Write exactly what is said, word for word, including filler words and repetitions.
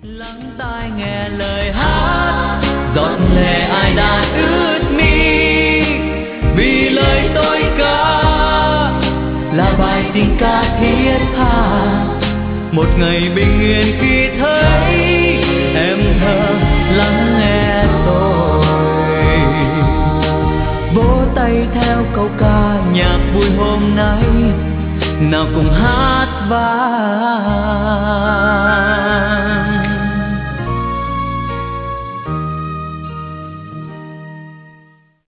lắng tai nghe lời hát, giọt lệ ai đã ướt mi, vì lời tôi ca là bài tình ca thiết tha. Một ngày bình yên khi thấy em thơ lắng nghe tôi, vỗ tay theo câu ca nhạc vui hôm nay, nào cùng hát